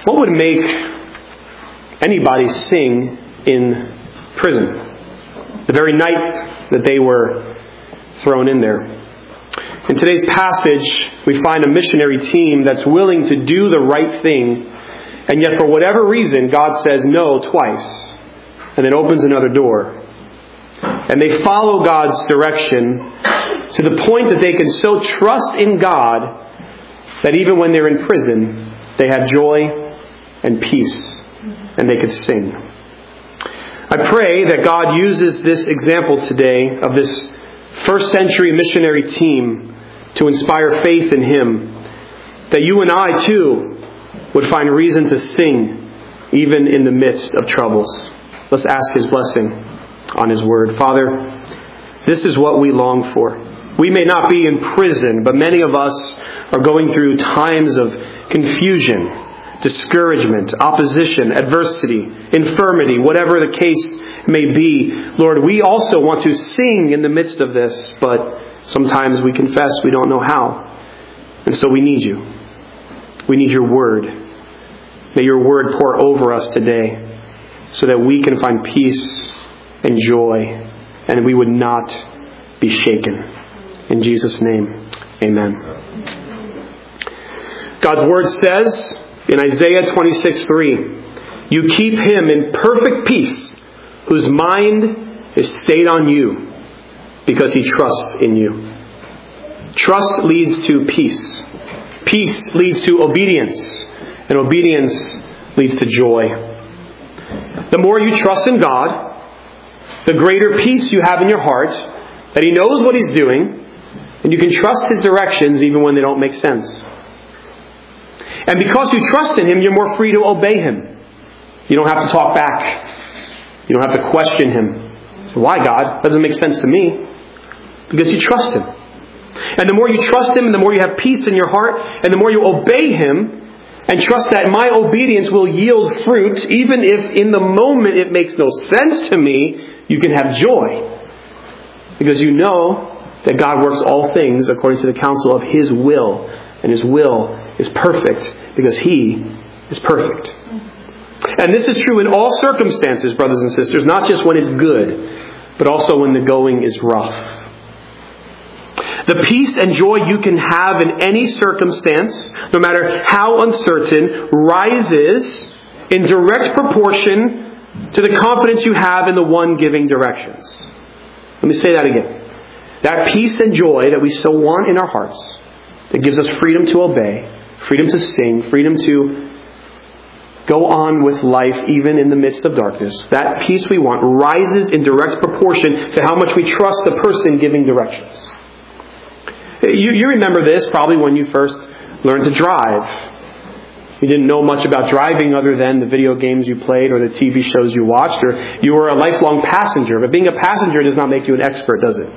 What would make anybody sing in prison the very night that they were thrown in there? In today's passage, we find a missionary team that's willing to do the right thing, and yet for whatever reason, God says no twice, and then opens another door. And they follow God's direction to the point that they can so trust in God that even when they're in prison, they have joy and peace, and they could sing. I pray that God uses this example today of this first century missionary team to inspire faith in Him, that you and I too would find reason to sing even in the midst of troubles. Let's ask His blessing on His Word. Father, this is what we long for. We may not be in prison, but many of us are going through times of confusion, discouragement, opposition, adversity, infirmity, whatever the case may be. Lord, we also want to sing in the midst of this, but sometimes we confess we don't know how. And so we need you. We need your Word. May your Word pour over us today so that we can find peace and joy, and we would not be shaken. In Jesus' name, amen. God's Word says in Isaiah 26:3, "You keep him in perfect peace, whose mind is stayed on you, because he trusts in you." Trust leads to peace. Peace leads to obedience, and obedience leads to joy. The more you trust in God, the greater peace you have in your heart, that He knows what He's doing, and you can trust His directions even when they don't make sense. And because you trust in Him, you're more free to obey Him. You don't have to talk back. You don't have to question Him. So why, God? That doesn't make sense to me. Because you trust Him. And the more you trust Him, and the more you have peace in your heart, and the more you obey Him, and trust that my obedience will yield fruit, even if in the moment it makes no sense to me, you can have joy. Because you know that God works all things according to the counsel of His will. And His will is perfect because He is perfect. And this is true in all circumstances, brothers and sisters, not just when it's good, but also when the going is rough. The peace and joy you can have in any circumstance, no matter how uncertain, rises in direct proportion to the confidence you have in the one giving directions. Let me say that again. That peace and joy that we so want in our hearts, that gives us freedom to obey, freedom to sing, freedom to go on with life even in the midst of darkness. That peace we want rises in direct proportion to how much we trust the person giving directions. You remember this probably when you first learned to drive. You didn't know much about driving other than the video games you played or the TV shows you watched, or you were a lifelong passenger. But being a passenger does not make you an expert, does it?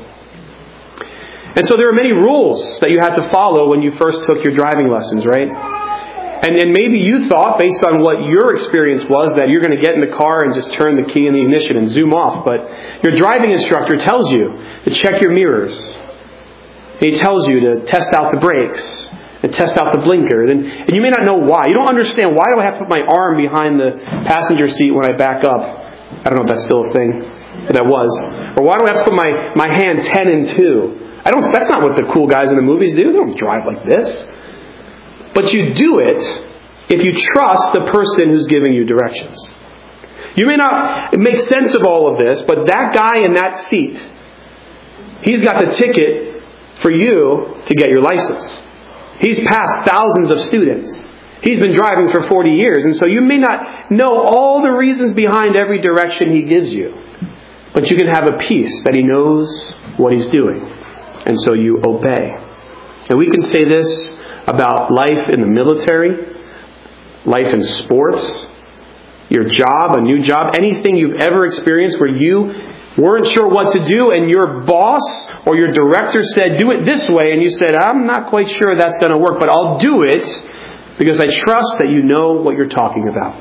And so there are many rules that you had to follow when you first took your driving lessons, right? And maybe you thought, based on what your experience was, that you're going to get in the car and just turn the key in the ignition and zoom off. But your driving instructor tells you to check your mirrors. And he tells you to test out the brakes and test out the blinker. And you may not know why. You don't understand, why do I have to put my arm behind the passenger seat when I back up? I don't know if that's still a thing, but that was. Or why do I have to put my hand 10 and 2? That's not what the cool guys in the movies do. They don't drive like this. But you do it if you trust the person who's giving you directions. You may not make sense of all of this, but that guy in that seat, he's got the ticket for you to get your license. He's passed thousands of students. He's been driving for 40 years. And so you may not know all the reasons behind every direction he gives you. But you can have a peace that he knows what he's doing. And so you obey. And we can say this about life in the military, life in sports, your job, a new job, anything you've ever experienced where you weren't sure what to do and your boss or your director said, do it this way. And you said, I'm not quite sure that's going to work, but I'll do it because I trust that you know what you're talking about.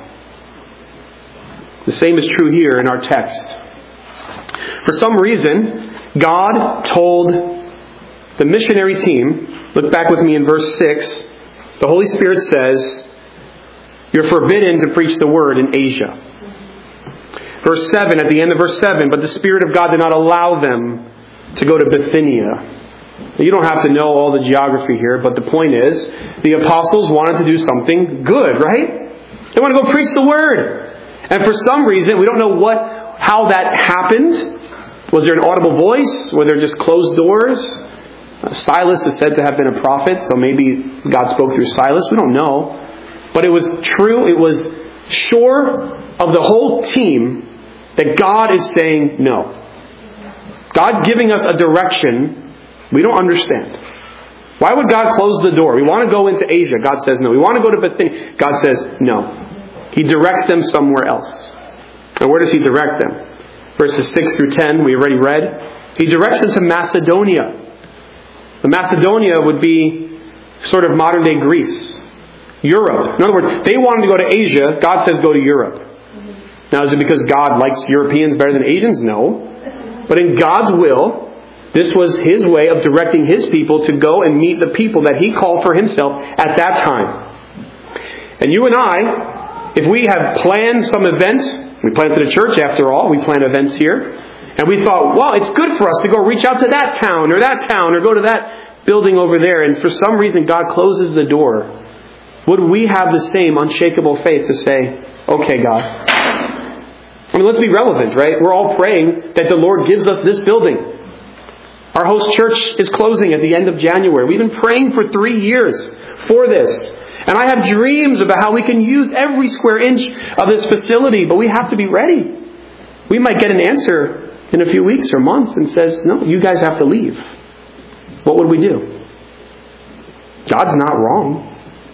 The same is true here in our text. For some reason, God told the missionary team, look back with me in verse 6, the Holy Spirit says, You're forbidden to preach the word in Asia. Verse 7, at the end of verse 7, but the Spirit of God did not allow them to go to Bithynia. You don't have to know all the geography here, but the point is, the apostles wanted to do something good, right? They want to go preach the word. And for some reason, we don't know how that happened. Was there an audible voice? Were there just closed doors? Silas is said to have been a prophet, so maybe God spoke through Silas. We don't know. But it was true, it was sure of the whole team that God is saying no. God's giving us a direction we don't understand. Why would God close the door? We want to go into Asia. God says no. We want to go to Bithynia. God says no. He directs them somewhere else. And where does He direct them? Verses 6 through 10, we already read. He directs them to Macedonia. The Macedonia would be sort of modern day Greece. Europe. In other words, they wanted to go to Asia. God says go to Europe. Now, is it because God likes Europeans better than Asians? No. But in God's will, this was His way of directing His people to go and meet the people that He called for Himself at that time. And you and I, if we have planned some event, we planted a church after all, we plan events here, and we thought, well, it's good for us to go reach out to that town, or go to that building over there, and for some reason God closes the door. Would we have the same unshakable faith to say, okay, God. I mean, let's be relevant, right? We're all praying that the Lord gives us this building. Our host church is closing at the end of January. We've been praying for 3 years for this. And I have dreams about how we can use every square inch of this facility, but we have to be ready. We might get an answer in a few weeks or months and says, no, you guys have to leave. What would we do? God's not wrong.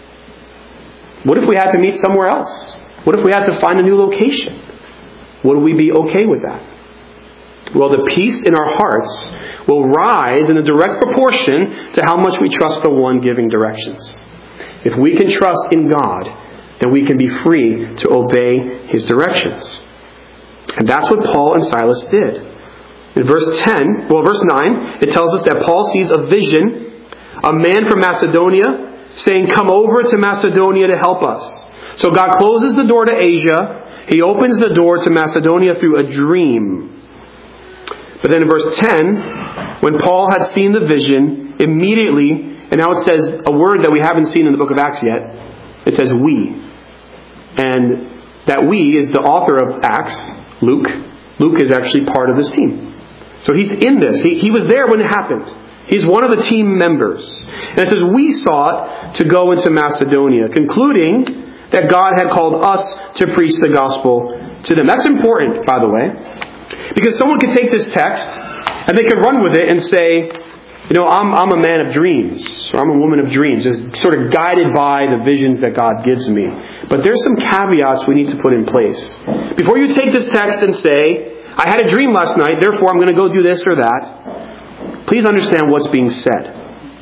What if we had to meet somewhere else? What if we had to find a new location? Would we be okay with that? Well, the peace in our hearts will rise in a direct proportion to how much we trust the one giving directions. If we can trust in God, then we can be free to obey His directions. And that's what Paul and Silas did. In verse 9, it tells us that Paul sees a vision, a man from Macedonia saying, come over to Macedonia to help us. So God closes the door to Asia. He opens the door to Macedonia through a dream. But then in verse 10, when Paul had seen the vision, immediately, and now it says a word that we haven't seen in the book of Acts yet, it says we. And that we is the author of Acts, Luke. Luke is actually part of this team. So he's in this. He was there when it happened. He's one of the team members. And it says, we sought to go into Macedonia, concluding that God had called us to preach the gospel to them. That's important, by the way. Because someone could take this text and they could run with it and say, I'm a man of dreams, or I'm a woman of dreams, just sort of guided by the visions that God gives me. But there's some caveats we need to put in place. Before you take this text and say, I had a dream last night, therefore I'm going to go do this or that, please understand what's being said.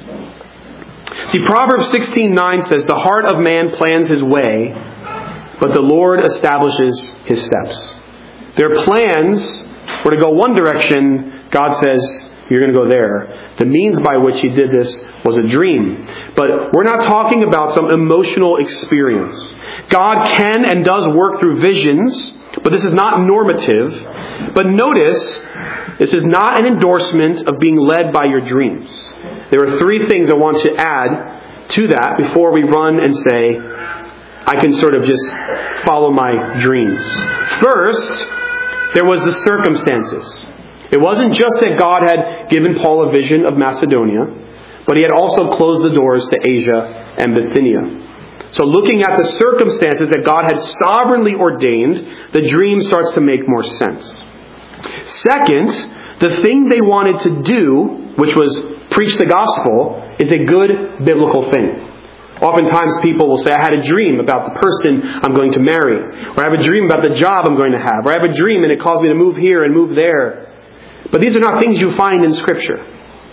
See, Proverbs 16:9 says, the heart of man plans his way, but the Lord establishes his steps. Their plans were to go one direction. God says, you're going to go there. The means by which He did this was a dream. But we're not talking about some emotional experience. God can and does work through visions, but this is not normative. But notice, this is not an endorsement of being led by your dreams. There are 3 things I want to add to that before we run and say, I can sort of just follow my dreams. First, there was the circumstances. It wasn't just that God had given Paul a vision of Macedonia, but He had also closed the doors to Asia and Bithynia. So looking at the circumstances that God had sovereignly ordained, the dream starts to make more sense. Second, the thing they wanted to do, which was preach the gospel, is a good biblical thing. Oftentimes people will say, I had a dream about the person I'm going to marry. Or I have a dream about the job I'm going to have. Or I have a dream and it caused me to move here and move there. But these are not things you find in Scripture.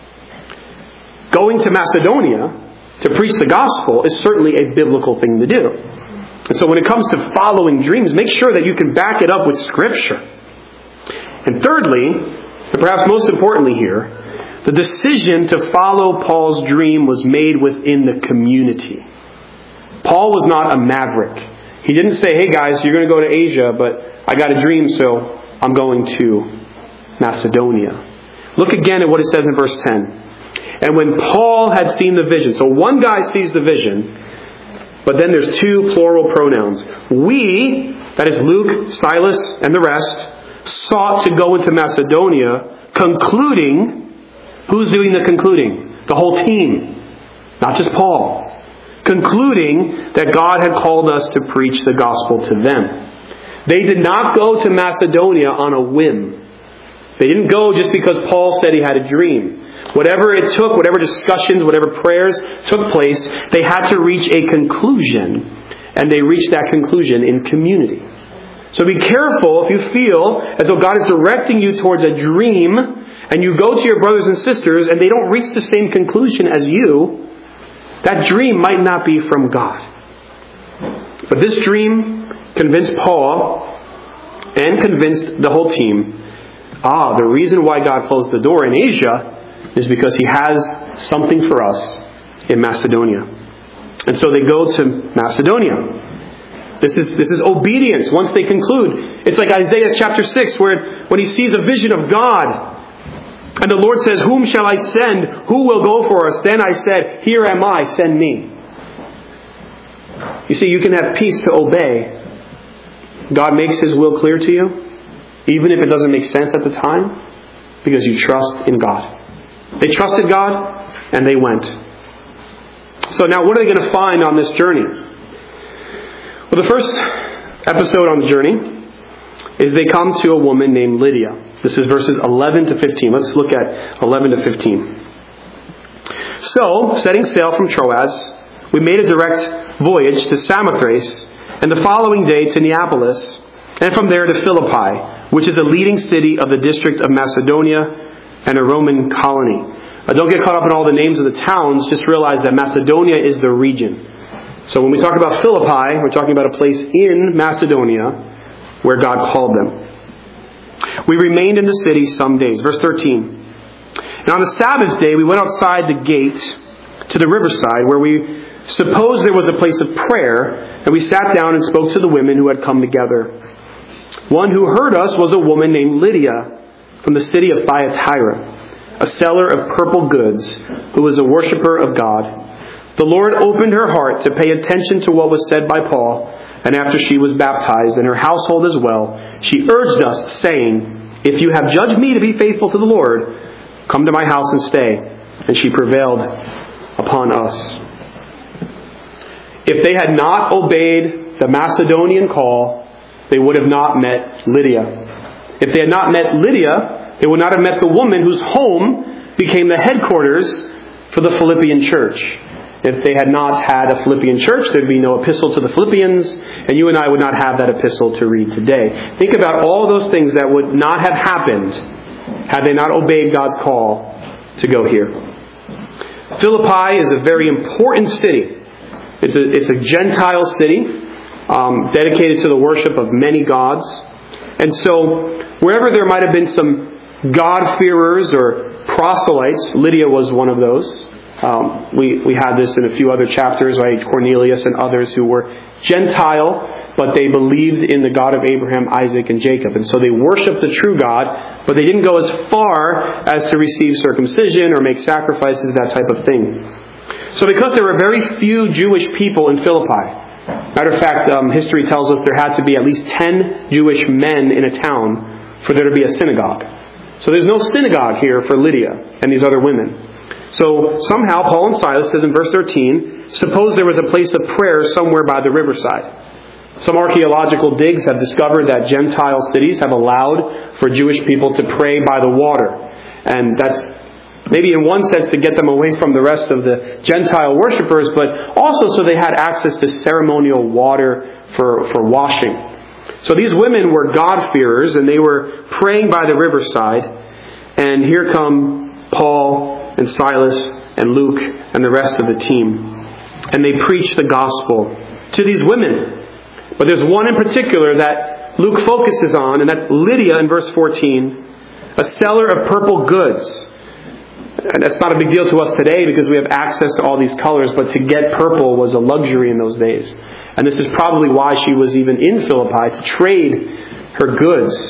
Going to Macedonia to preach the gospel is certainly a biblical thing to do. And so when it comes to following dreams, make sure that you can back it up with Scripture. And thirdly, and perhaps most importantly here, the decision to follow Paul's dream was made within the community. Paul was not a maverick. He didn't say, hey guys, you're going to go to Asia, but I got a dream, so I'm going to Macedonia. Look again at what it says in verse 10. And when Paul had seen the vision, so one guy sees the vision, but then there's two plural pronouns. We, that is Luke, Silas, and the rest, sought to go into Macedonia, concluding, who's doing the concluding? The whole team, not just Paul. Concluding that God had called us to preach the gospel to them. They did not go to Macedonia on a whim. They didn't go just because Paul said he had a dream. Whatever it took, whatever discussions, whatever prayers took place, they had to reach a conclusion. And they reached that conclusion in community. So be careful if you feel as though God is directing you towards a dream, and you go to your brothers and sisters and they don't reach the same conclusion as you. That dream might not be from God. But this dream convinced Paul and convinced the whole team, the reason why God closed the door in Asia is because He has something for us in Macedonia. And so they go to Macedonia. This is obedience once they conclude. It's like Isaiah chapter 6 where when he sees a vision of God, and the Lord says, whom shall I send? Who will go for us? Then I said, here am I, send me. You see, you can have peace to obey. God makes His will clear to you, even if it doesn't make sense at the time, because you trust in God. They trusted God, and they went. So now what are they going to find on this journey? Well, the first episode on the journey is they come to a woman named Lydia. This is verses 11 to 15. Let's look at 11 to 15. So, setting sail from Troas, we made a direct voyage to Samothrace, and the following day to Neapolis, and from there to Philippi, which is a leading city of the district of Macedonia and a Roman colony. Don't get caught up in all the names of the towns, just realize that Macedonia is the region. So when we talk about Philippi, we're talking about a place in Macedonia where God called them. We remained in the city some days. Verse 13. And on the Sabbath day, we went outside the gate to the riverside where we supposed there was a place of prayer, and we sat down and spoke to the women who had come together. One who heard us was a woman named Lydia from the city of Thyatira, a seller of purple goods, who was a worshiper of God. The Lord opened her heart to pay attention to what was said by Paul, and after she was baptized, and her household as well, she urged us, saying, if you have judged me to be faithful to the Lord, come to my house and stay. And she prevailed upon us. If they had not obeyed the Macedonian call, they would have not met Lydia. If they had not met Lydia, they would not have met the woman whose home became the headquarters for the Philippian church. If they had not had a Philippian church, there'd be no epistle to the Philippians, and you and I would not have that epistle to read today. Think about all those things that would not have happened had they not obeyed God's call to go here. Philippi is a very important city. It's a Gentile city, dedicated to the worship of many gods. And so, wherever there might have been some God-fearers or proselytes, Lydia was one of those. We had this in a few other chapters, right? Cornelius and others who were Gentile, but they believed in the God of Abraham, Isaac, and Jacob. And so they worshiped the true God, but they didn't go as far as to receive circumcision or make sacrifices, that type of thing. So because there were very few Jewish people in Philippi, matter of fact, history tells us there had to be at least 10 Jewish men in a town for there to be a synagogue. So there's no synagogue here for Lydia and these other women. So somehow Paul and Silas, says in verse 13, suppose there was a place of prayer somewhere by the riverside. Some archaeological digs have discovered that Gentile cities have allowed for Jewish people to pray by the water. And that's maybe in one sense to get them away from the rest of the Gentile worshippers, but also so they had access to ceremonial water for washing. So these women were God-fearers, and they were praying by the riverside. And here come Paul and Silas and Luke and the rest of the team. And they preach the gospel to these women. But there's one in particular that Luke focuses on, and that's Lydia in verse 14, a seller of purple goods. And that's not a big deal to us today because we have access to all these colors, but to get purple was a luxury in those days. And this is probably why she was even in Philippi, to trade her goods.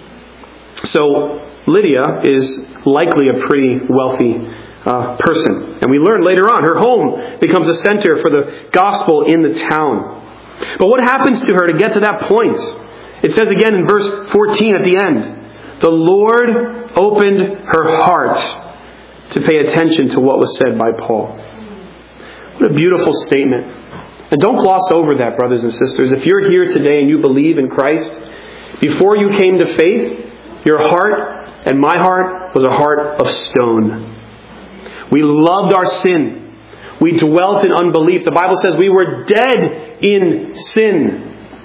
So Lydia is likely a pretty wealthy person. And we learn later on, her home becomes a center for the gospel in the town. But what happens to her to get to that point? It says again in verse 14 at the end, the Lord opened her heart to pay attention to what was said by Paul. What a beautiful statement. And don't gloss over that, brothers and sisters. If you're here today and you believe in Christ, before you came to faith, your heart and my heart was a heart of stone. We loved our sin. We dwelt in unbelief. The Bible says we were dead in sin.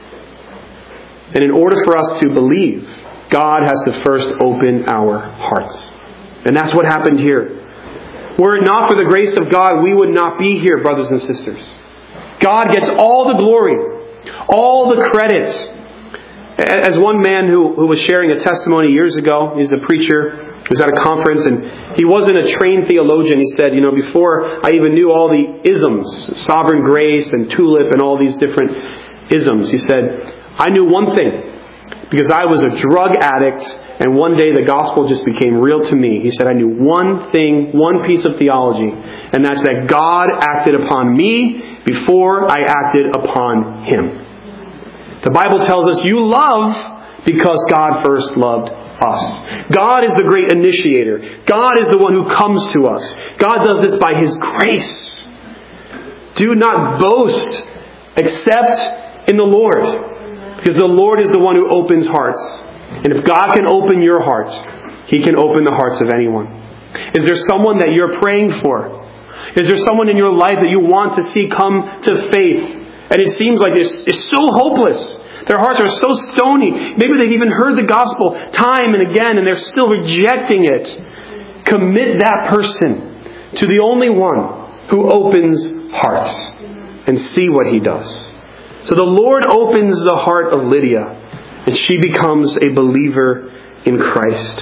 And in order for us to believe, God has to first open our hearts. And that's what happened here. Were it not for the grace of God, we would not be here, brothers and sisters. God gets all the glory, all the credit. As one man who was sharing a testimony years ago, he's a preacher, he was at a conference, and he wasn't a trained theologian. He said, before I even knew all the isms, sovereign grace and tulip and all these different isms, he said, I knew one thing, because I was a drug addict, and one day the gospel just became real to me. He said, I knew one thing, one piece of theology, and that's that God acted upon me before I acted upon Him. The Bible tells us you love because God first loved us. God is the great initiator. God is the one who comes to us. God does this by His grace. Do not boast except in the Lord. Because the Lord is the one who opens hearts. And if God can open your heart, He can open the hearts of anyone. Is there someone that you're praying for? Is there someone in your life that you want to see come to faith? And it seems like it's so hopeless. Their hearts are so stony. Maybe they've even heard the gospel time and again and they're still rejecting it. Commit that person to the only one who opens hearts and see what He does. So the Lord opens the heart of Lydia and she becomes a believer in Christ.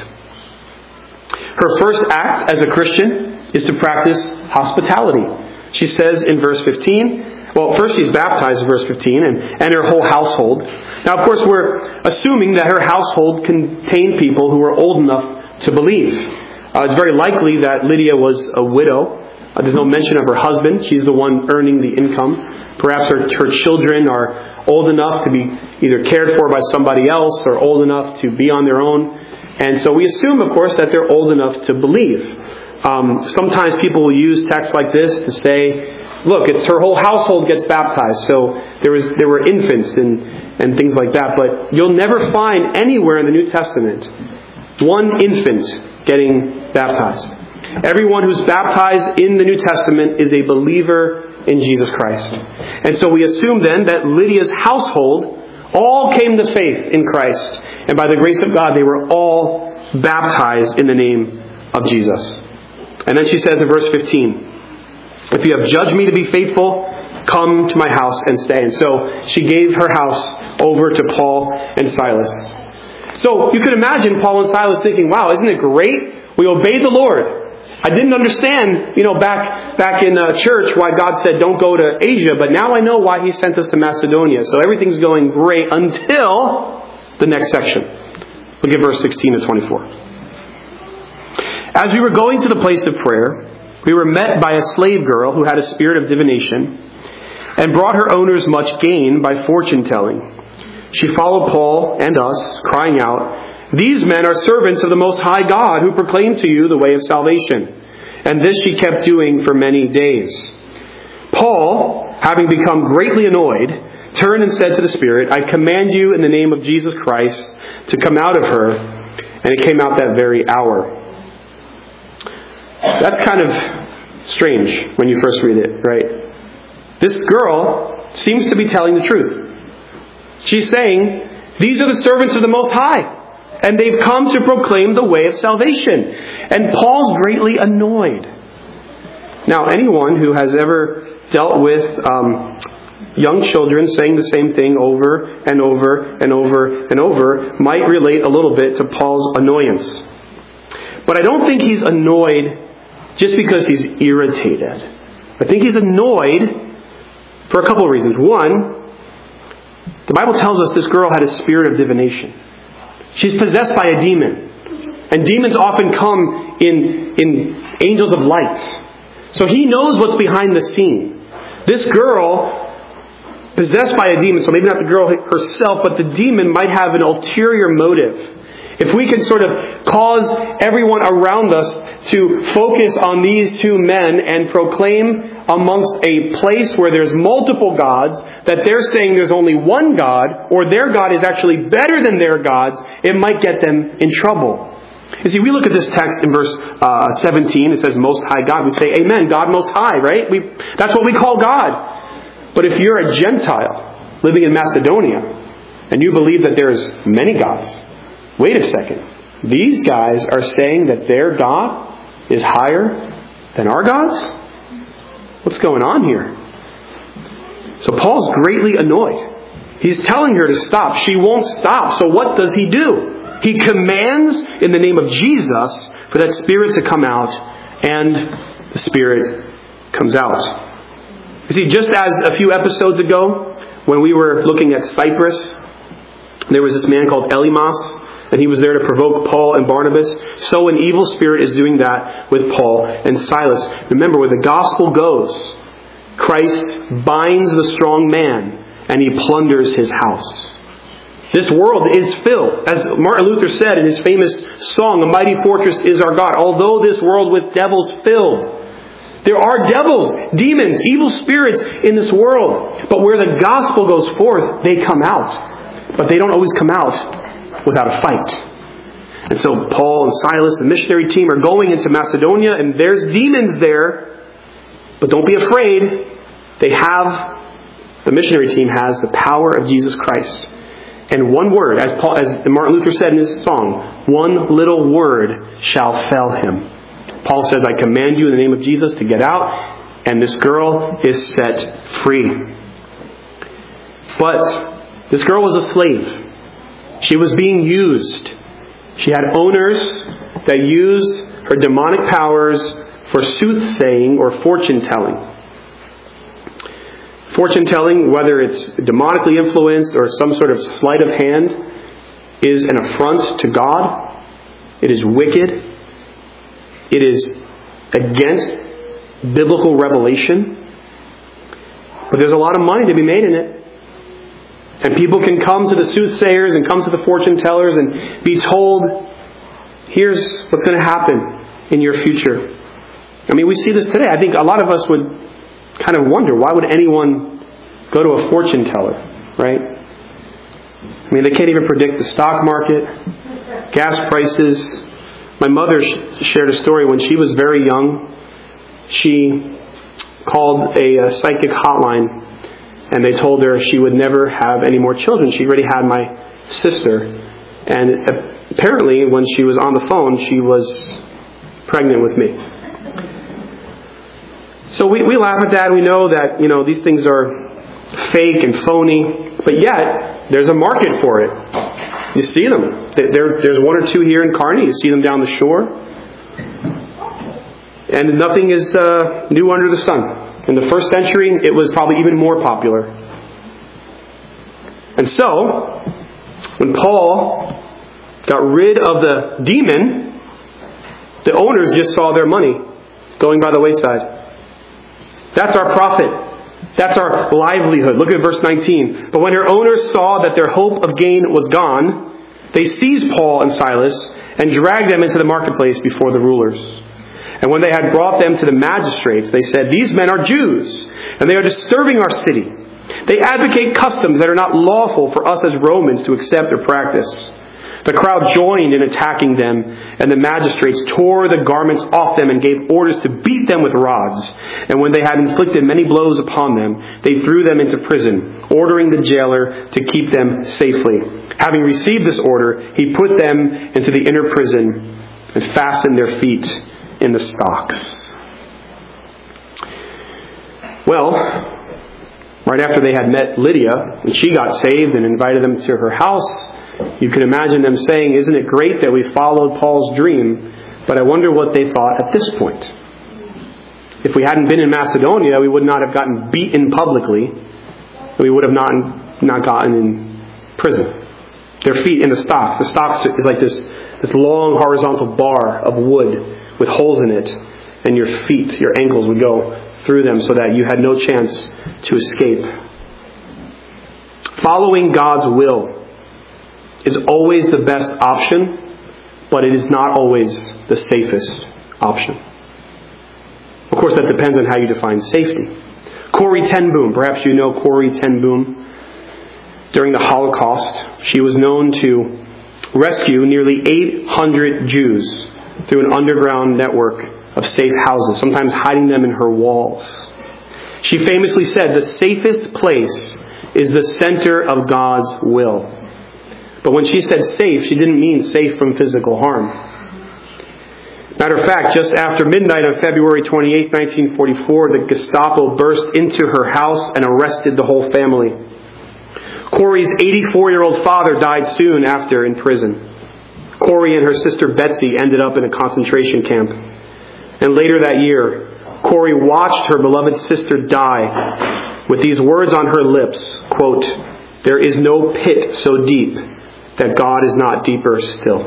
Her first act as a Christian is to practice hospitality. She says in verse 15, well, first she's baptized in verse 15 and her whole household. Now, of course, we're assuming that her household contained people who were old enough to believe. It's very likely that Lydia was a widow. There's no mention of her husband. She's the one earning the income. Perhaps her children are old enough to be either cared for by somebody else or old enough to be on their own. And so we assume, of course, that they're old enough to believe. Sometimes people will use texts like this to say, look, it's her whole household gets baptized. So there were infants and things like that. But you'll never find anywhere in the New Testament one infant getting baptized. Everyone who's baptized in the New Testament is a believer in Jesus Christ. And so we assume then that Lydia's household all came to faith in Christ. And by the grace of God, they were all baptized in the name of Jesus. And then she says in verse 15, if you have judged me to be faithful, come to my house and stay. And so she gave her house over to Paul and Silas. So you could imagine Paul and Silas thinking, wow, isn't it great? We obeyed the Lord. I didn't understand, back in church why God said don't go to Asia, but now I know why He sent us to Macedonia. So everything's going great until the next section. Look at verse 16 to 24. As we were going to the place of prayer, we were met by a slave girl who had a spirit of divination and brought her owners much gain by fortune telling. She followed Paul and us, crying out, "These men are servants of the Most High God who proclaim to you the way of salvation." And this she kept doing for many days. Paul, having become greatly annoyed, turned and said to the spirit, "I command you in the name of Jesus Christ to come out of her." And it came out that very hour. That's kind of strange when you first read it, right? This girl seems to be telling the truth. She's saying, these are the servants of the Most High, and they've come to proclaim the way of salvation. And Paul's greatly annoyed. Now, anyone who has ever dealt with young children saying the same thing over and over and over and over might relate a little bit to Paul's annoyance. But I don't think he's annoyed just because he's irritated. I think he's annoyed for a couple of reasons. One, the Bible tells us this girl had a spirit of divination. She's possessed by a demon. And demons often come in angels of light. So he knows what's behind the scene. This girl, possessed by a demon, so maybe not the girl herself, but the demon might have an ulterior motive. If we can sort of cause everyone around us to focus on these two men and proclaim amongst a place where there's multiple gods that they're saying there's only one God, or their God is actually better than their gods, it might get them in trouble. You see, we look at this text in verse 17. It says, Most High God. We say, Amen, God Most High, right? That's what we call God. But if you're a Gentile living in Macedonia and you believe that there's many gods, wait a second. These guys are saying that their God is higher than our gods? What's going on here? So Paul's greatly annoyed. He's telling her to stop. She won't stop. So what does he do? He commands in the name of Jesus for that spirit to come out, and the spirit comes out. You see, just as a few episodes ago, when we were looking at Cyprus, there was this man called Elymas, and he was there to provoke Paul and Barnabas. So an evil spirit is doing that with Paul and Silas. Remember, where the gospel goes, Christ binds the strong man, and he plunders his house. This world is filled, as Martin Luther said in his famous song, A Mighty Fortress is Our God. Although this world with devils filled, there are devils, demons, evil spirits in this world. But where the gospel goes forth, they come out. But they don't always come out without a fight. And so Paul and Silas, the missionary team, are going into Macedonia, and there's demons there. But don't be afraid. The missionary team has the power of Jesus Christ. And one word, as Martin Luther said in his song, one little word shall fell him. Paul says, I command you in the name of Jesus to get out, and this girl is set free. But this girl was a slave. She was being used. She had owners that used her demonic powers for soothsaying or fortune-telling. Fortune-telling, whether it's demonically influenced or some sort of sleight of hand, is an affront to God. It is wicked. It is against biblical revelation. But there's a lot of money to be made in it. And people can come to the soothsayers and come to the fortune-tellers and be told, here's what's going to happen in your future. I mean, we see this today. I think a lot of us would kind of wonder, why would anyone go to a fortune teller, right? I mean, they can't even predict the stock market, gas prices. My mother shared a story when she was very young. She called a psychic hotline, and they told her she would never have any more children. She already had my sister. And apparently, when she was on the phone, she was pregnant with me. So we laugh at that. We know that, these things are fake and phony. But yet, there's a market for it. You see them. There's one or two here in Kearney. You see them down the shore. And nothing is new under the sun. In the first century, it was probably even more popular. And so, when Paul got rid of the demon, the owners just saw their money going by the wayside. That's our profit. That's our livelihood. Look at verse 19. But when her owners saw that their hope of gain was gone, they seized Paul and Silas and dragged them into the marketplace before the rulers. And when they had brought them to the magistrates, they said, These men are Jews, and they are disturbing our city. They advocate customs that are not lawful for us as Romans to accept or practice. The crowd joined in attacking them, and the magistrates tore the garments off them and gave orders to beat them with rods. And when they had inflicted many blows upon them, they threw them into prison, ordering the jailer to keep them safely. Having received this order, he put them into the inner prison and fastened their feet in the stocks. Well, right after they had met Lydia, and she got saved and invited them to her house, you can imagine them saying, Isn't it great that we followed Paul's dream? But I wonder what they thought at this point. If we hadn't been in Macedonia, we would not have gotten beaten publicly. We would have not gotten in prison. Their feet in the stocks. The stocks is like this long horizontal bar of wood with holes in it. And your feet, your ankles would go through them so that you had no chance to escape. Following God's will is always the best option, but it is not always the safest option. Of course, that depends on how you define safety. Corrie ten Boom, perhaps you know Corrie ten Boom. During the Holocaust, she was known to rescue nearly 800 Jews through an underground network of safe houses, sometimes hiding them in her walls. She famously said, "The safest place is the center of God's will." But when she said safe, she didn't mean safe from physical harm. Matter of fact, just after midnight on February 28, 1944, the Gestapo burst into her house and arrested the whole family. Corrie's 84-year-old father died soon after in prison. Corrie and her sister Betsy ended up in a concentration camp. And later that year, Corrie watched her beloved sister die with these words on her lips, quote, "There is no pit so deep that God is not deeper still."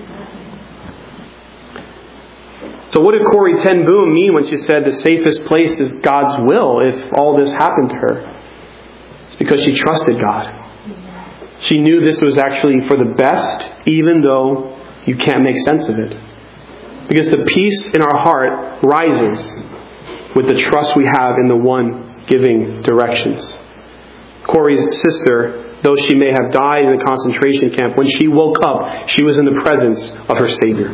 So what did Corrie ten Boom mean when she said the safest place is God's will if all this happened to her? It's because she trusted God. She knew this was actually for the best, even though you can't make sense of it. Because the peace in our heart rises with the trust we have in the one giving directions. Corrie's sister, though she may have died in a concentration camp, when she woke up, she was in the presence of her Savior.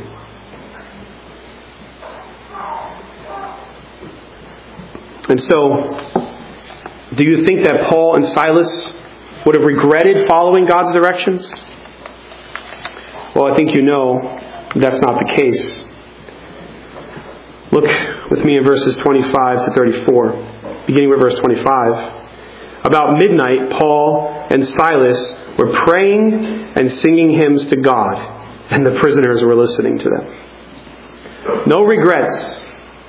And so, do you think that Paul and Silas would have regretted following God's directions? Well, I think you know that's not the case. Look with me in verses 25 to 34, beginning with verse 25. About midnight, Paul and Silas were praying and singing hymns to God, and the prisoners were listening to them. No regrets.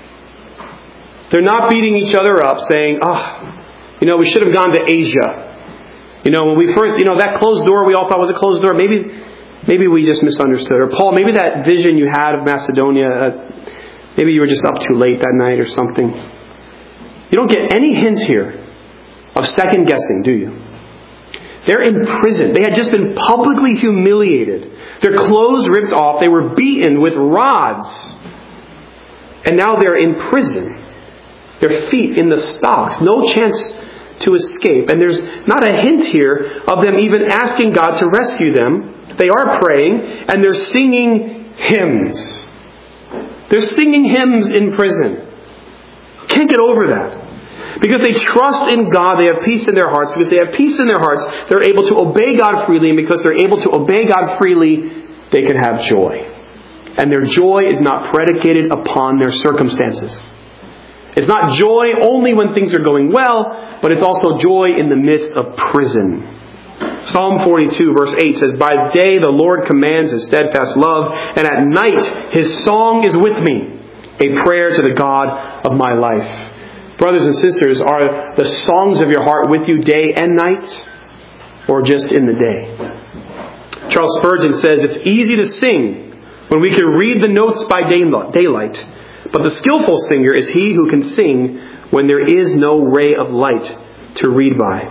They're not beating each other up saying, we should have gone to Asia. When we first, that closed door we all thought was a closed door. Maybe we just misunderstood. Or Paul, maybe that vision you had of Macedonia, maybe you were just up too late that night or something. You don't get any hint here of second guessing, do you? They're in prison. They had just been publicly humiliated. Their clothes ripped off. They were beaten with rods. And now they're in prison. Their feet in the stocks. No chance to escape. And there's not a hint here of them even asking God to rescue them. They are praying and they're singing hymns. They're singing hymns in prison. Can't get over that. Because they trust in God, they have peace in their hearts. Because they have peace in their hearts, they're able to obey God freely. And because they're able to obey God freely, they can have joy. And their joy is not predicated upon their circumstances. It's not joy only when things are going well, but it's also joy in the midst of prison. Psalm 42 verse 8 says, "By day the Lord commands His steadfast love, and at night His song is with me, a prayer to the God of my life." Brothers and sisters, are the songs of your heart with you day and night, or just in the day? Charles Spurgeon says, "It's easy to sing when we can read the notes by daylight, but the skillful singer is he who can sing when there is no ray of light to read by."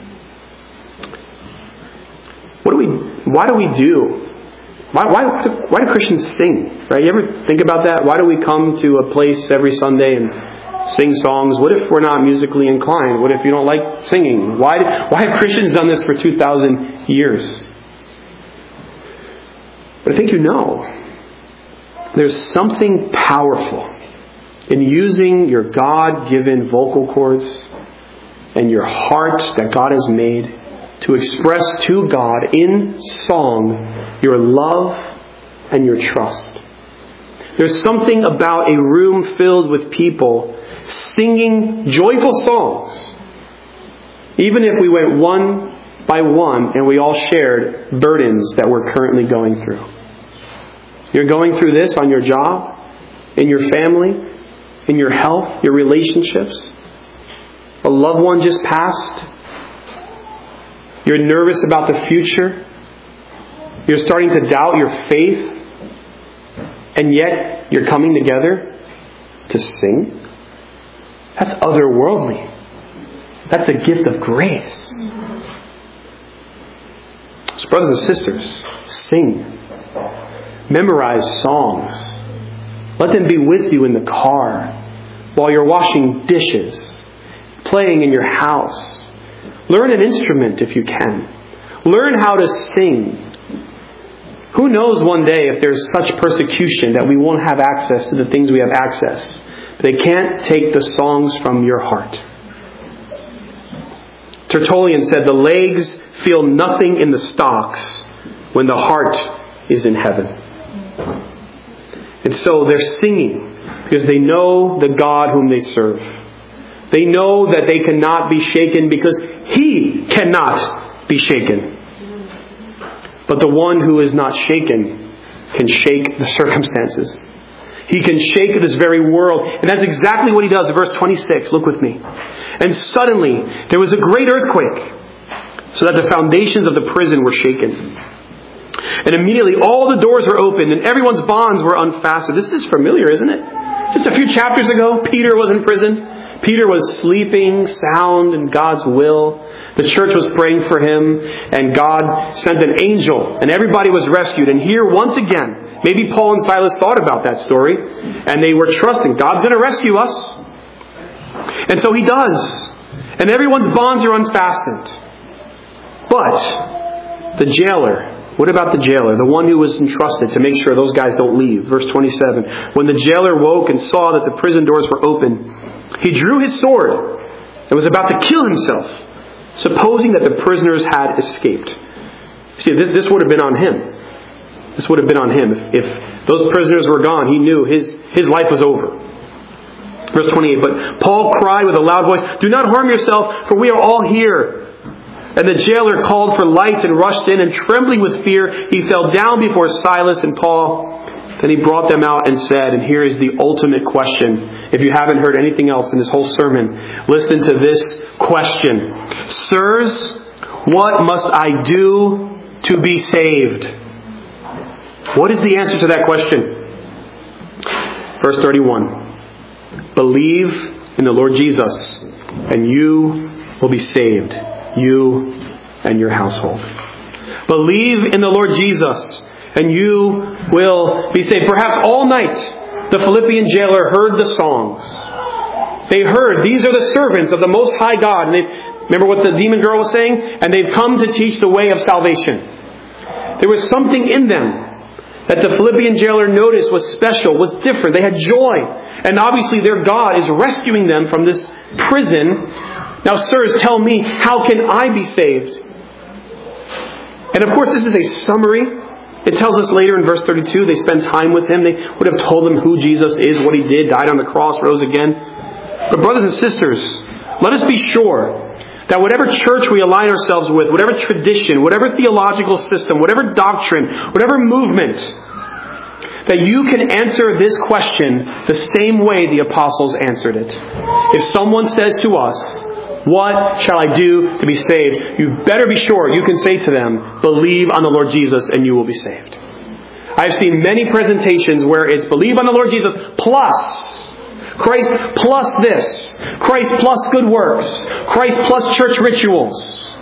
Why do Christians sing? Right? You ever think about that? Why do we come to a place every Sunday and sing songs? What if we're not musically inclined? What if you don't like singing? Why have Christians done this for 2,000 years? But I think there's something powerful in using your God-given vocal cords and your heart that God has made to express to God in song your love and your trust. There's something about a room filled with people singing joyful songs, even if we went one by one and we all shared burdens that we're currently going through. You're going through this on your job, in your family, in your health, your relationships? A loved one just passed? You're nervous about the future? You're starting to doubt your faith? And yet you're coming together to sing? That's otherworldly. That's a gift of grace. So brothers and sisters, sing. Memorize songs. Let them be with you in the car, while you're washing dishes, playing in your house. Learn an instrument if you can. Learn how to sing. Who knows one day if there's such persecution that we won't have access to the things we have access. They can't take the songs from your heart. Tertullian said, the legs feel nothing in the stocks when the heart is in heaven. And so they're singing because they know the God whom they serve. They know that they cannot be shaken because He cannot be shaken. But the one who is not shaken can shake the circumstances. He can shake this very world. And that's exactly what He does in verse 26. Look with me. And suddenly there was a great earthquake, so that the foundations of the prison were shaken. And immediately all the doors were opened and everyone's bonds were unfastened. This is familiar, isn't it? Just a few chapters ago, Peter was in prison. Peter was sleeping sound in God's will. The church was praying for him, and God sent an angel, and everybody was rescued. And here, once again, maybe Paul and Silas thought about that story, and they were trusting, God's going to rescue us. And so He does. And everyone's bonds are unfastened. But the jailer, what about the jailer? The one who was entrusted to make sure those guys don't leave. Verse 27. When the jailer woke and saw that the prison doors were open, he drew his sword and was about to kill himself, supposing that the prisoners had escaped. See, this would have been on him. This would have been on him. If those prisoners were gone, he knew his life was over. Verse 28. But Paul cried with a loud voice, do not harm yourself, for we are all here. And the jailer called for lights and rushed in, and trembling with fear, he fell down before Silas and Paul. Then he brought them out and said, and here is the ultimate question. If you haven't heard anything else in this whole sermon, listen to this question. Sirs, what must I do to be saved? What is the answer to that question? Verse 31. Believe in the Lord Jesus, and you will be saved, you and your household. Believe in the Lord Jesus, and you will be saved. Perhaps all night the Philippian jailer heard the songs. They heard, these are the servants of the Most High God. And remember what the demon girl was saying? And they've come to teach the way of salvation. There was something in them that the Philippian jailer noticed was special, was different. They had joy. And obviously their God is rescuing them from this prison. Now, sirs, tell me, how can I be saved? And of course, this is a summary. It tells us later in verse 32, they spent time with Him. They would have told Him who Jesus is, what He did, died on the cross, rose again. But brothers and sisters, let us be sure that whatever church we align ourselves with, whatever tradition, whatever theological system, whatever doctrine, whatever movement, that you can answer this question the same way the apostles answered it. If someone says to us, what shall I do to be saved? You better be sure you can say to them, believe on the Lord Jesus and you will be saved. I've seen many presentations where it's believe on the Lord Jesus plus Christ plus this, Christ plus good works, Christ plus church rituals,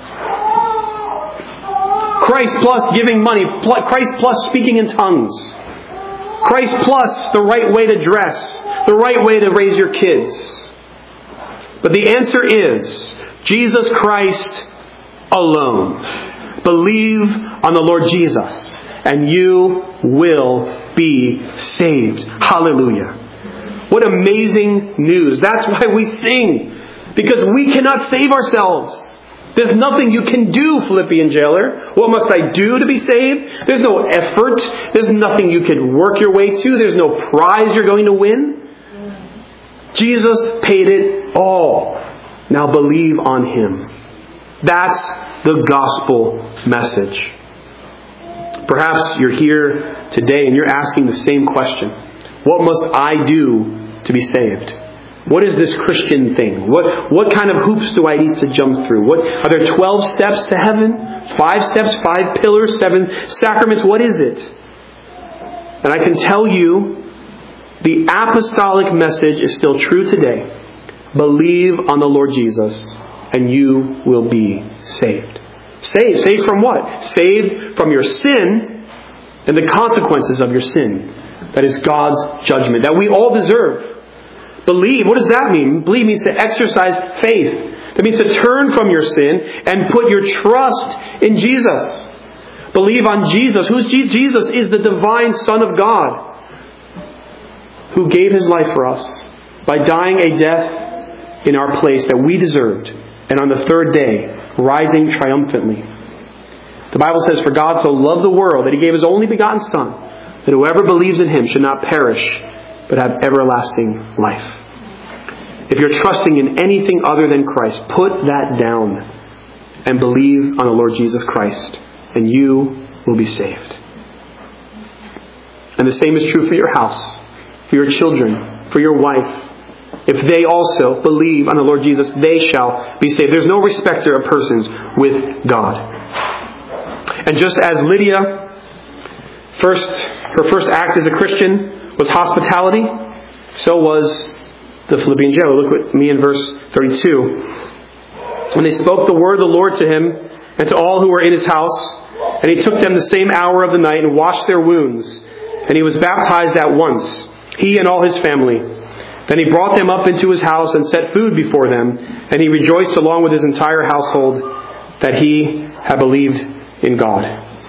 Christ plus giving money, Christ plus speaking in tongues, Christ plus the right way to dress, the right way to raise your kids. But the answer is Jesus Christ alone. Believe on the Lord Jesus and you will be saved. Hallelujah. What amazing news. That's why we sing. Because we cannot save ourselves. There's nothing you can do, Philippian jailer. What must I do to be saved? There's no effort. There's nothing you can work your way to. There's no prize you're going to win. Jesus paid it all. Now believe on Him. That's the gospel message. Perhaps you're here today and you're asking the same question. What must I do to be saved? What is this Christian thing? What kind of hoops do I need to jump through? Are there 12 steps to heaven? 5 steps, 5 pillars, 7 sacraments? What is it? And I can tell you, the apostolic message is still true today. Believe on the Lord Jesus, and you will be saved. Saved. Saved from what? Saved from your sin and the consequences of your sin. That is God's judgment that we all deserve. Believe. What does that mean? Believe means to exercise faith. That means to turn from your sin and put your trust in Jesus. Believe on Jesus. Who's Jesus? Jesus is the divine Son of God who gave His life for us by dying a death in our place that we deserved, and on the third day rising triumphantly. The Bible says, "For God so loved the world that He gave His only begotten Son, that whoever believes in Him should not perish, but have everlasting life." If you're trusting in anything other than Christ, put that down and believe on the Lord Jesus Christ, and you will be saved. And the same is true for your house, for your children, for your wife. If they also believe on the Lord Jesus, they shall be saved. There's no respecter of persons with God. And just as Lydia, her first act as a Christian was hospitality, so was the Philippian jailer. Look with me in verse 32. When they spoke the word of the Lord to him and to all who were in his house, and he took them the same hour of the night and washed their wounds, and he was baptized at once, he and all his family. Then he brought them up into his house and set food before them, and he rejoiced along with his entire household that he had believed in God.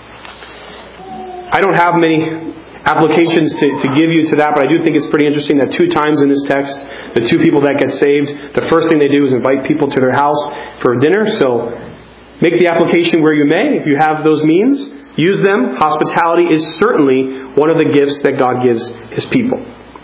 I don't have many applications to give you to that, but I do think it's pretty interesting that 2 times in this text, the 2 people that get saved, the first thing they do is invite people to their house for dinner. So make the application where you may. If you have those means, use them. Hospitality is certainly one of the gifts that God gives His people.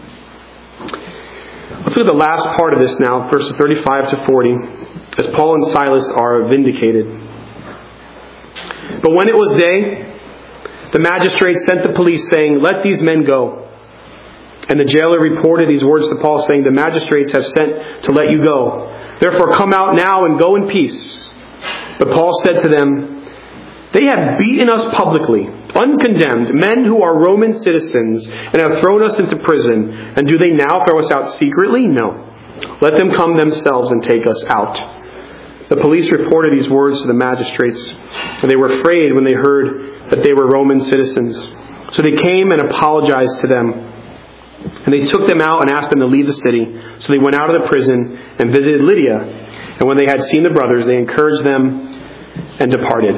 Let's look at the last part of this now, verses 35 to 40, as Paul and Silas are vindicated. But when it was day, the magistrate sent the police, saying, "Let these men go." And the jailer reported these words to Paul, saying, "The magistrates have sent to let you go. Therefore come out now and go in peace." But Paul said to them, "They have beaten us publicly, uncondemned, men who are Roman citizens, and have thrown us into prison. And do they now throw us out secretly? No. Let them come themselves and take us out." The police reported these words to the magistrates, and they were afraid when they heard that they were Roman citizens. So they came and apologized to them. And they took them out and asked them to leave the city. So they went out of the prison and visited Lydia. And when they had seen the brothers, they encouraged them and departed.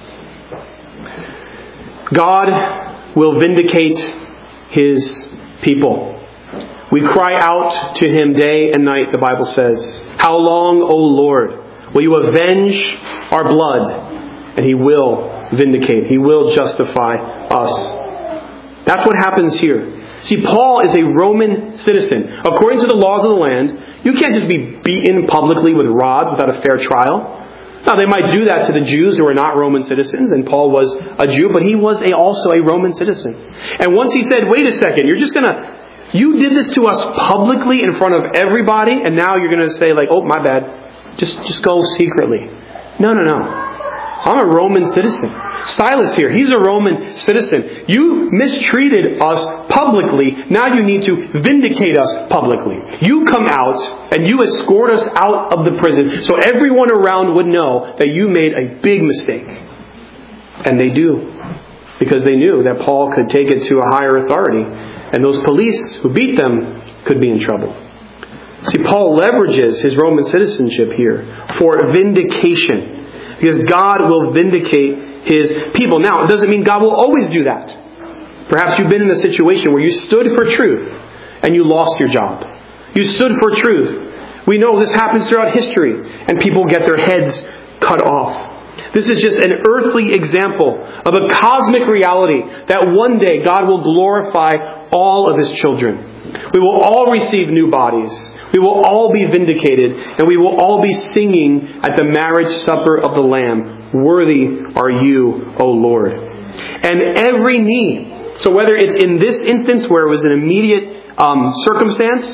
God will vindicate His people. We cry out to Him day and night, the Bible says. "How long, O Lord, will you avenge our blood?" And He will vindicate. He will justify us. That's what happens here. See, Paul is a Roman citizen. According to the laws of the land, you can't just be beaten publicly with rods without a fair trial. Now, they might do that to the Jews who are not Roman citizens, and Paul was a Jew, but he was also a Roman citizen. And once he said, "Wait a second, you did this to us publicly in front of everybody, and now you're going to say, like, oh, my bad, just go secretly." No. I'm a Roman citizen. Silas here, he's a Roman citizen. You mistreated us publicly. Now you need to vindicate us publicly. You come out and you escort us out of the prison so everyone around would know that you made a big mistake. And they do, because they knew that Paul could take it to a higher authority, and those police who beat them could be in trouble. See, Paul leverages his Roman citizenship here for vindication, because God will vindicate His people. Now, it doesn't mean God will always do that. Perhaps you've been in a situation where you stood for truth and you lost your job. You stood for truth. We know this happens throughout history, and people get their heads cut off. This is just an earthly example of a cosmic reality that one day God will glorify all of His children. We will all receive new bodies. We will all be vindicated, and we will all be singing at the marriage supper of the Lamb, "Worthy are you, O Lord." And every knee, so whether it's in this instance where it was an immediate circumstance,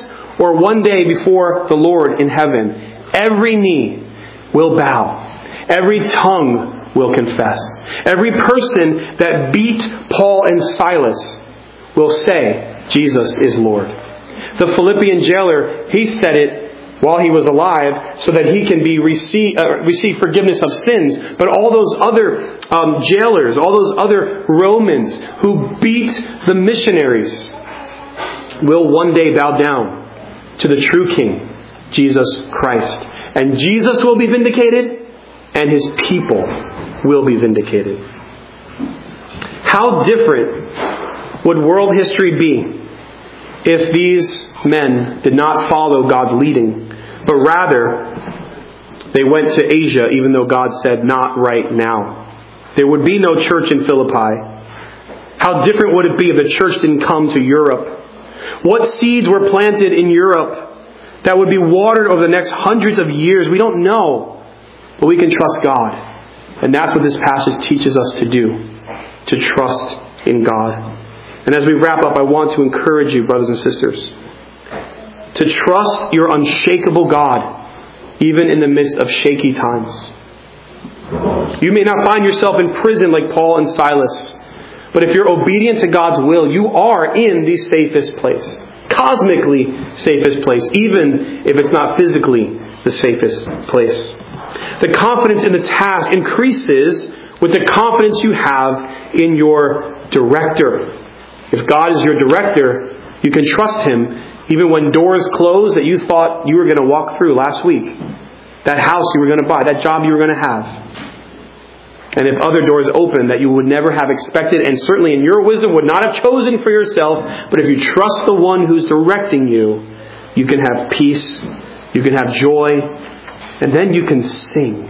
or one day before the Lord in heaven, every knee will bow. Every tongue will confess. Every person that beat Paul and Silas will say, Jesus is Lord. The Philippian jailer, he said it while he was alive so that he can receive forgiveness of sins. But all those other jailers, all those other Romans who beat the missionaries will one day bow down to the true King, Jesus Christ. And Jesus will be vindicated, and His people will be vindicated. How different would world history be if these men did not follow God's leading, but rather they went to Asia, even though God said, not right now? There would be no church in Philippi. How different would it be if the church didn't come to Europe? What seeds were planted in Europe that would be watered over the next hundreds of years? We don't know. But we can trust God. And that's what this passage teaches us to do. To trust in God. And as we wrap up, I want to encourage you, brothers and sisters, to trust your unshakable God, even in the midst of shaky times. You may not find yourself in prison like Paul and Silas, but if you're obedient to God's will, you are in the safest place. Cosmically safest place, even if it's not physically the safest place. The confidence in the task increases with the confidence you have in your director. If God is your director, you can trust Him even when doors close that you thought you were going to walk through last week. That house you were going to buy, that job you were going to have. And if other doors open that you would never have expected, and certainly in your wisdom would not have chosen for yourself, but if you trust the one who's directing you, you can have peace, you can have joy, and then you can sing.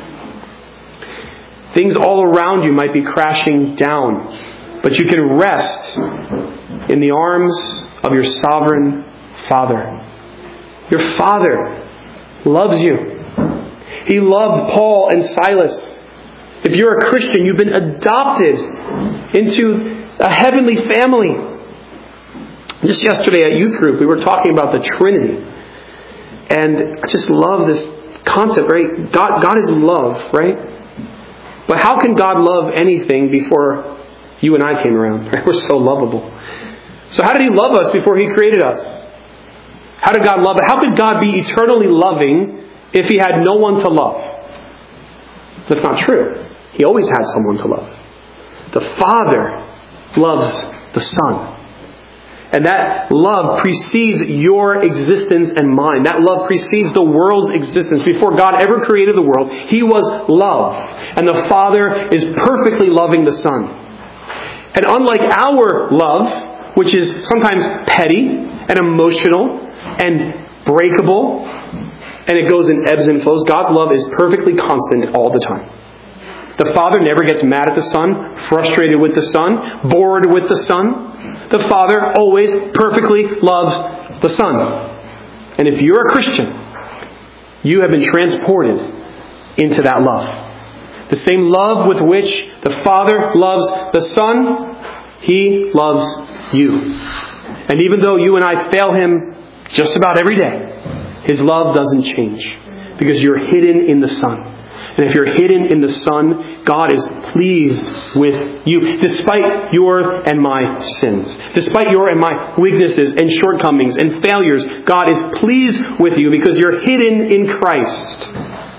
Things all around you might be crashing down, but you can rest in the arms of your sovereign Father. Your Father loves you. He loved Paul and Silas. If you're a Christian, you've been adopted into a heavenly family. Just yesterday at youth group, we were talking about the Trinity. And I just love this concept, right? God is love, right? But how can God love anything before you and I came around? Right? We're so lovable. So how did He love us before He created us? How did God love us? How could God be eternally loving if He had no one to love? That's not true. He always had someone to love. The Father loves the Son. And that love precedes your existence and mine. That love precedes the world's existence. Before God ever created the world, He was love. And the Father is perfectly loving the Son. And unlike our love, which is sometimes petty and emotional and breakable, and it goes in ebbs and flows, God's love is perfectly constant all the time. The Father never gets mad at the Son, frustrated with the Son, bored with the Son. The Father always perfectly loves the Son. And if you're a Christian, you have been transported into that love. The same love with which the Father loves the Son, He loves you. And even though you and I fail Him just about every day, His love doesn't change. Because you're hidden in the Son. And if you're hidden in the Son, God is pleased with you. Despite your and my sins. Despite your and my weaknesses and shortcomings and failures, God is pleased with you because you're hidden in Christ.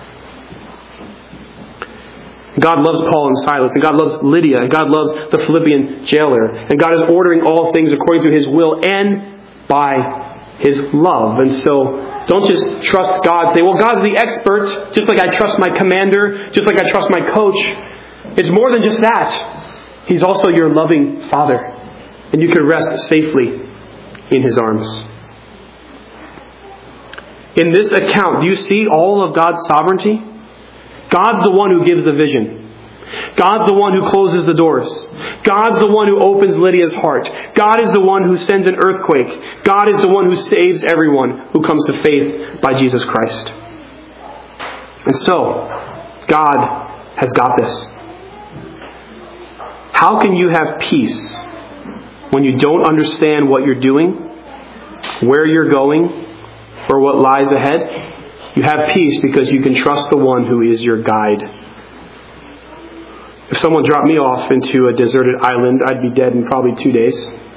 God loves Paul and Silas. And God loves Lydia. And God loves the Philippian jailer. And God is ordering all things according to His will and by His love. And so don't just trust God. Say, well, God's the expert, just like I trust my commander, just like I trust my coach. It's more than just that. He's also your loving Father. And you can rest safely in His arms. In this account, do you see all of God's sovereignty? God's the one who gives the vision. God's the one who closes the doors. God's the one who opens Lydia's heart. God is the one who sends an earthquake. God is the one who saves everyone who comes to faith by Jesus Christ. And so, God has got this. How can you have peace when you don't understand what you're doing, where you're going, for what lies ahead. You have peace because you can trust the one who is your guide. If someone dropped me off into a deserted island, I'd be dead in probably 2 days.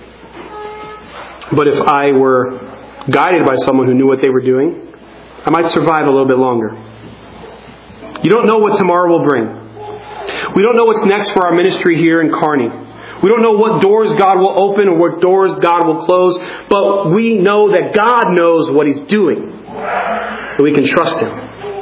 But if I were guided by someone who knew what they were doing, I might survive a little bit longer. You don't know what tomorrow will bring. We don't know what's next for our ministry here in Kearney. We don't know what doors God will open or what doors God will close, but we know that God knows what He's doing. And we can trust Him.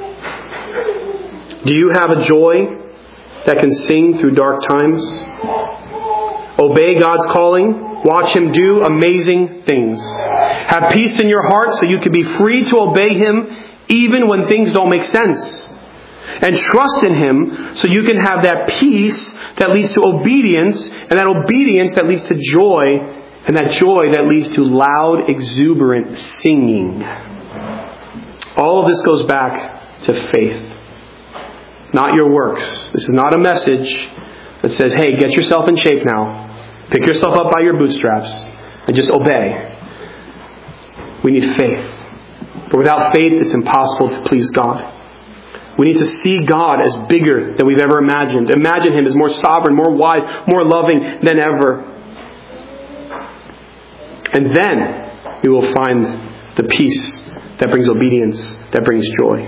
Do you have a joy that can sing through dark times? Obey God's calling. Watch Him do amazing things. Have peace in your heart so you can be free to obey Him even when things don't make sense. And trust in Him so you can have that peace that leads to obedience, and that obedience that leads to joy, and that joy that leads to loud, exuberant singing. All of this goes back to faith, not your works. This is not a message that says, hey, get yourself in shape now. Pick yourself up by your bootstraps and just obey. We need faith. For without faith, it's impossible to please God. We need to see God as bigger than we've ever imagined. Imagine Him as more sovereign, more wise, more loving than ever. And then we will find the peace that brings obedience, that brings joy.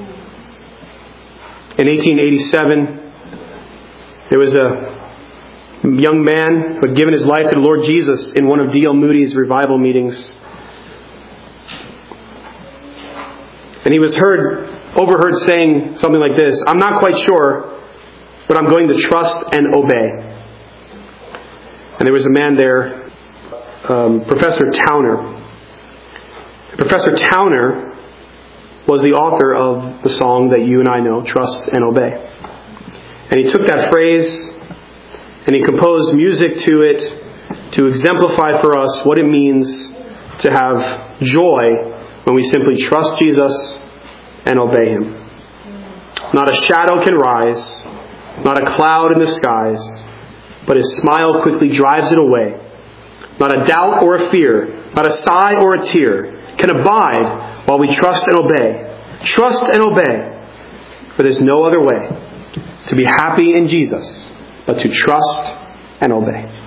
In 1887, there was a young man who had given his life to the Lord Jesus in one of D.L. Moody's revival meetings. And he was overheard saying something like this: I'm not quite sure, but I'm going to trust and obey. And there was a man there, Professor Towner. Professor Towner was the author of the song that you and I know, Trust and Obey. And he took that phrase and he composed music to it to exemplify for us what it means to have joy when we simply trust Jesus and obey Him. Not a shadow can rise, not a cloud in the skies, but His smile quickly drives it away. Not a doubt or a fear, not a sigh or a tear can abide while we trust and obey. Trust and obey, for there's no other way to be happy in Jesus but to trust and obey.